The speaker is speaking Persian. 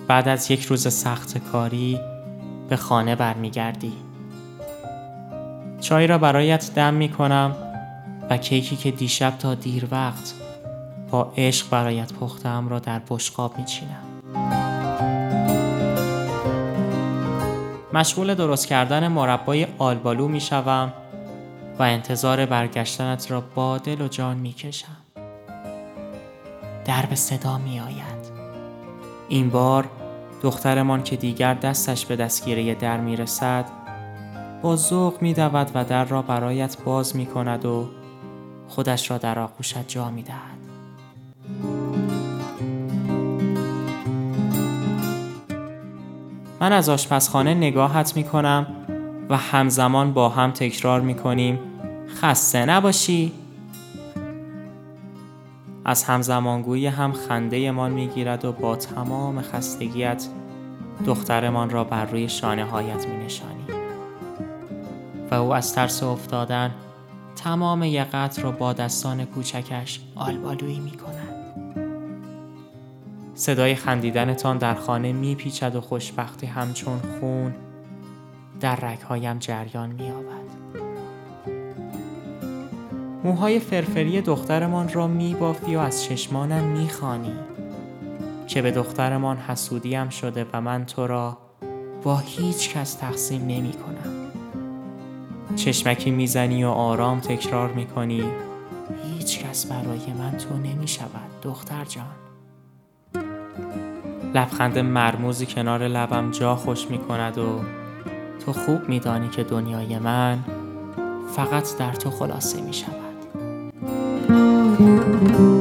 بعد از یک روز سخت کاری به خانه برمیگردی. چای را برایت دم میکنم و کیکی که دیشب تا دیر وقت با عشق برایت پختم را در بشقاب میچینم. مشغول درست کردن مربای آلبالو میشوم و انتظار برگشتنت را با دل و جان میکشم. در به صدا میآید. این بار دخترمان که دیگر دستش به دستگیره در میرسد با ذوق میدود و در را برایت باز میکند و خودش را در آغوشت جا میدهد. من از آشپزخانه نگاهت میکنم و همزمان با هم تکرار میکنیم خسته نباشی. از همزمانگویی هم خنده من میگیرد و با تمام خستگیت دخترمان را بر روی شانه هایت می نشانی و او از ترس افتادن تمام یقت را با دستان کوچکش آلبالویی می کند. صدای خندیدنتان در خانه می پیچد و خوشبختی همچون خون در رگهایم جریان می یابد. موهای فرفری دخترمان را می بافی و از چشمانم می خوانی که به دخترمان حسودیم شده و من تو را با هیچ کس تقسیم نمی کنم. چشمکی می زنی و آرام تکرار می کنی هیچ کس برای من تو نمی شود دختر جان. لبخند مرموزی کنار لبم جا خوش می کند و تو خوب می دانی که دنیای من فقط در تو خلاصه می شود.